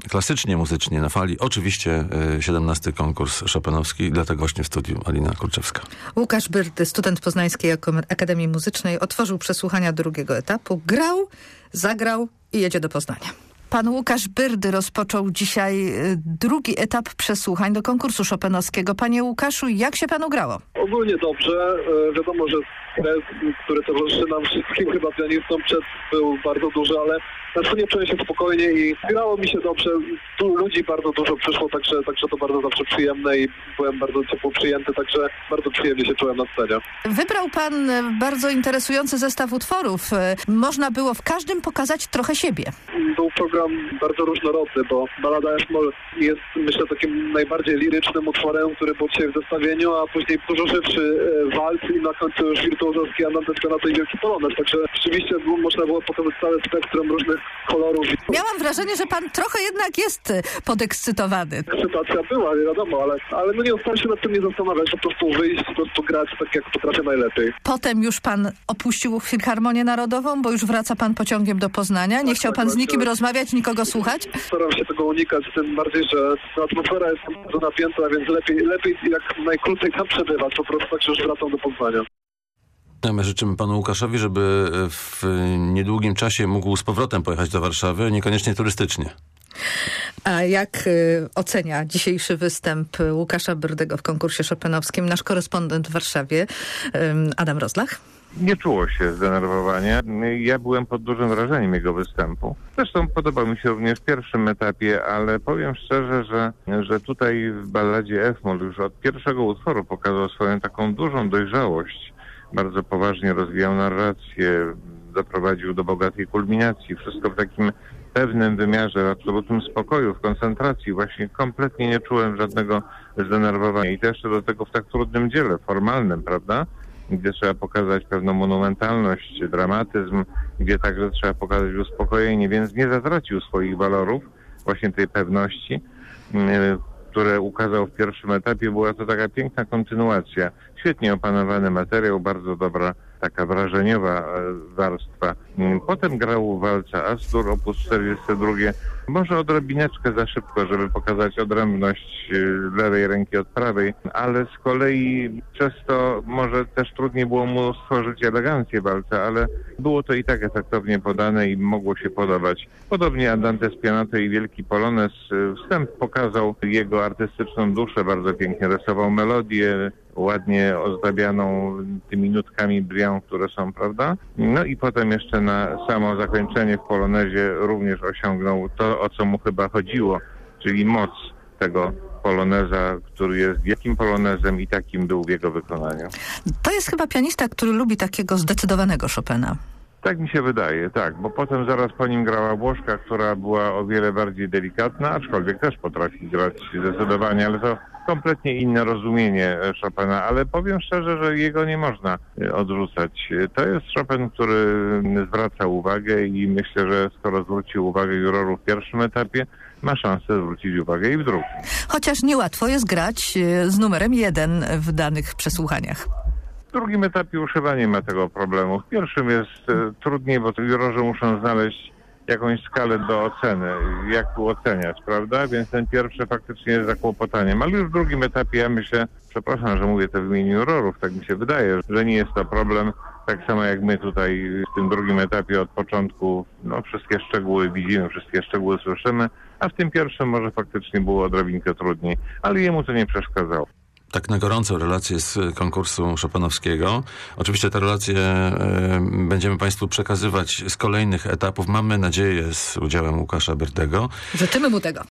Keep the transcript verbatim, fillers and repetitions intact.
klasycznie, muzycznie na fali. Oczywiście siedemnasty konkurs chopinowski, dlatego właśnie w studiu Alina Kurczewska. Łukasz Byrdy, student Poznańskiej Akademii Muzycznej, otworzył przesłuchania drugiego etapu, grał, zagrał i jedzie do Poznania. Pan Łukasz Byrdy rozpoczął dzisiaj drugi etap przesłuchań do konkursu chopinowskiego. Panie Łukaszu, jak się panu grało? Ogólnie dobrze. E, wiadomo, że stres, który towarzyszy nam wszystkim, chyba pianistom, przed był bardzo duży, ale na scenie czułem się spokojnie i grało mi się dobrze. Tu ludzi bardzo dużo przyszło, także, także to bardzo zawsze przyjemne i byłem bardzo ciepło przyjęty, także bardzo przyjemnie się czułem na scenie. Wybrał pan bardzo interesujący zestaw utworów. Można było w każdym pokazać trochę siebie. Był program bardzo różnorodny, bo Balada F-moll jest, myślę, takim najbardziej lirycznym utworem, który był dzisiaj w zestawieniu, a później dużo żywszy walc i na końcu już wirtuozowski Andanteczka na tej wielki polonez. Także rzeczywiście było, można było pokazać całe spektrum różnych kolorów. Miałam wrażenie, że pan trochę jednak jest podekscytowany. Ekscytacja była, nie wiadomo, ale, ale no nie staram się nad tym nie zastanawiać, po prostu wyjść, po prostu grać tak, jak potrafię najlepiej. Potem już pan opuścił Filharmonię Narodową, bo już wraca pan pociągiem do Poznania. Nie tak, chciał pan tak, z nikim tak. rozmawiać, nikogo słuchać? Staram się tego unikać, tym bardziej, że atmosfera jest bardzo napięta, więc lepiej, lepiej jak najkrócej tam przebywać, po prostu tak, że już wracam do Poznania. My życzymy panu Łukaszowi, żeby w niedługim czasie mógł z powrotem pojechać do Warszawy, niekoniecznie turystycznie. A jak y, ocenia dzisiejszy występ Łukasza Byrdego w konkursie chopinowskim nasz korespondent w Warszawie, y, Adam Rozlach? Nie czuło się zdenerwowania. Ja byłem pod dużym wrażeniem jego występu. Zresztą podobał mi się również w pierwszym etapie, ale powiem szczerze, że, że tutaj w balladzie F-moll już od pierwszego utworu pokazał swoją taką dużą dojrzałość. Bardzo poważnie rozwijał narrację, doprowadził do bogatej kulminacji. Wszystko w takim pewnym wymiarze, w absolutnym spokoju, w koncentracji. Właśnie kompletnie nie czułem żadnego zdenerwowania. I też do tego w tak trudnym dziele, formalnym, prawda? Gdzie trzeba pokazać pewną monumentalność, dramatyzm, gdzie także trzeba pokazać uspokojenie, więc nie zatracił swoich walorów, właśnie tej pewności, które ukazał w pierwszym etapie. Była to taka piękna kontynuacja. Świetnie opanowany materiał, bardzo dobra, taka wrażeniowa warstwa. Potem grał walca Astur, opus czterdziesty drugi. Może odrobineczkę za szybko, żeby pokazać odrębność lewej ręki od prawej, ale z kolei przez to może też trudniej było mu stworzyć elegancję walca, ale było to i tak efektownie podane i mogło się podobać. Podobnie Andante Spianato i Wielki Polonez. Wstęp pokazał jego artystyczną duszę, bardzo pięknie rysował melodię, ładnie ozdabianą tymi nutkami brillant, które są, prawda? No i potem jeszcze na samo zakończenie w polonezie również osiągnął to, o co mu chyba chodziło, czyli moc tego poloneza, który jest wielkim polonezem i takim był w jego wykonaniu. To jest chyba pianista, który lubi takiego zdecydowanego Chopina. Tak mi się wydaje, tak, bo potem zaraz po nim grała Błoszka, która była o wiele bardziej delikatna, aczkolwiek też potrafi grać zdecydowanie, ale to kompletnie inne rozumienie Chopina, ale powiem szczerze, że jego nie można odrzucać. To jest Chopin, który zwraca uwagę i myślę, że skoro zwrócił uwagę jurorów w pierwszym etapie, ma szansę zwrócić uwagę i w drugim. Chociaż niełatwo jest grać z numerem jeden w danych przesłuchaniach. W drugim etapie już chyba nie ma tego problemu. W pierwszym jest e, trudniej, bo jurorzy muszą znaleźć jakąś skalę do oceny, jak tu oceniać, prawda? Więc ten pierwszy faktycznie jest zakłopotaniem. Ale już w drugim etapie ja myślę, przepraszam, że mówię to w imieniu jurorów, tak mi się wydaje, że nie jest to problem. Tak samo jak my tutaj w tym drugim etapie od początku, no wszystkie szczegóły widzimy, wszystkie szczegóły słyszymy, a w tym pierwszym może faktycznie było odrobinkę trudniej, ale jemu to nie przeszkadzało. Tak na gorąco relacje z konkursu chopinowskiego. Oczywiście te relacje e, będziemy państwu przekazywać z kolejnych etapów. Mamy nadzieję z udziałem Łukasza Byrdego. Życzymy mu tego.